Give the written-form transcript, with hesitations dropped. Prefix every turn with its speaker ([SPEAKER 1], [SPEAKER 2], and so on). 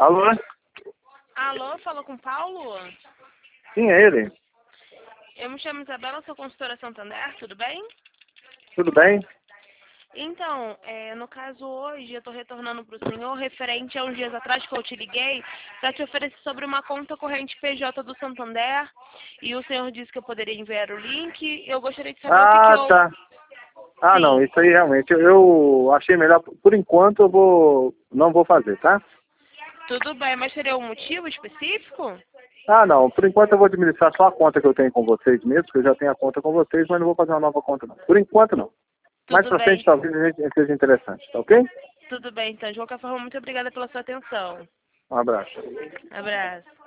[SPEAKER 1] Alô?
[SPEAKER 2] Alô, fala com o Paulo?
[SPEAKER 1] Sim, é ele.
[SPEAKER 2] Eu me chamo Isabela, sou consultora Santander, tudo bem?
[SPEAKER 1] Tudo bem?
[SPEAKER 2] Então, no caso hoje eu estou retornando para o senhor referente a uns dias atrás que eu te liguei para te oferecer sobre uma conta corrente PJ do Santander e o senhor disse que eu poderia enviar o link. Eu gostaria de saber o que
[SPEAKER 1] Ah,
[SPEAKER 2] eu...
[SPEAKER 1] tá. Ah,
[SPEAKER 2] Sim,
[SPEAKER 1] não, isso aí realmente eu achei melhor. Por enquanto não vou fazer, tá?
[SPEAKER 2] tudo bem, mas teria um motivo específico?
[SPEAKER 1] Ah, não, por enquanto eu vou administrar só a conta que eu tenho com vocês mesmo, porque eu já tenho a conta com vocês, mas não vou fazer uma nova conta não. Por enquanto não. Mais
[SPEAKER 2] Tudo
[SPEAKER 1] pra frente
[SPEAKER 2] bem,
[SPEAKER 1] talvez seja interessante, tá ok?
[SPEAKER 2] tudo bem. Então, de qualquer forma, muito obrigada pela sua atenção.
[SPEAKER 1] Um abraço.
[SPEAKER 2] Abraço.